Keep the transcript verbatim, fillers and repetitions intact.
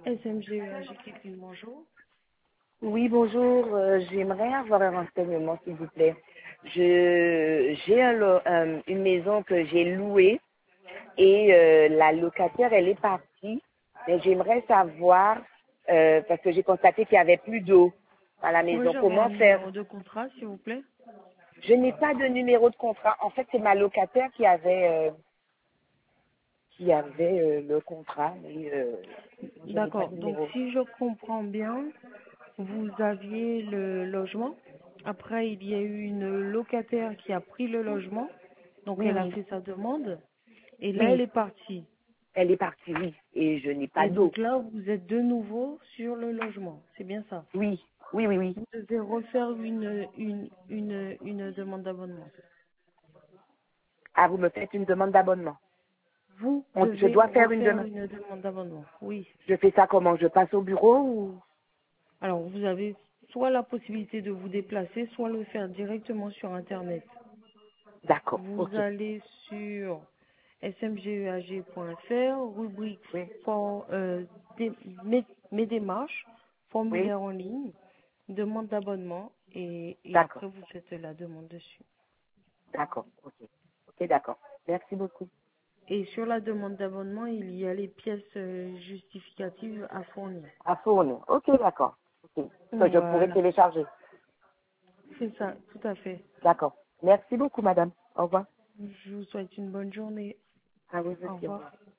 S M G E A G Képi, bonjour. Oui, bonjour. euh, J'aimerais avoir un renseignement, s'il vous plaît. Je j'ai un lo- euh, une maison que j'ai louée et euh, la locataire, elle est partie. Mais j'aimerais savoir, euh, parce que j'ai constaté qu'il n'y avait plus d'eau à la maison. Pourrais-je avoir un Comment faire? numéro de contrat, s'il vous plaît? Je n'ai pas de numéro de contrat. En fait, c'est ma locataire qui avait euh, qui avait euh, le contrat, mais euh, moi, je n'ai pas D'accord. de Donc, numéro. si je comprends bien, vous aviez le logement. Après, il y a eu une locataire qui a pris le logement. Donc, Oui, elle a oui, fait sa demande. Et là, elle oui. est partie. Elle est partie, oui. Et je n'ai pas Et d'eau. donc là, vous êtes de nouveau sur le logement. C'est bien ça. Oui, oui, oui, oui. Vous devez refaire une, une, une, une demande d'abonnement. Ah, vous me faites une demande d'abonnement. Vous On- Je devez dois faire une refaire demande. une demande d'abonnement. Oui. Je fais ça comment? Je passe au bureau ou? Alors, vous avez soit la possibilité de vous déplacer, soit le faire directement sur Internet. D'accord, Vous ok. allez sur s m g e a g point f r, rubrique Oui, for, euh, dé- mes, mes démarches, oui, formulaire en ligne, demande d'abonnement, et, et d'accord, après vous faites la demande dessus. d'accord, ok. Ok, d'accord. Merci beaucoup. Et sur la demande d'abonnement, il y a les pièces euh, justificatives à fournir. À fournir. Ok, d'accord. Ok. Que je pourrais Voilà, télécharger. c'est ça, tout à fait. D'accord. Merci beaucoup, madame. Au revoir. Je vous souhaite une bonne journée. À vous Au aussi, au revoir. revoir.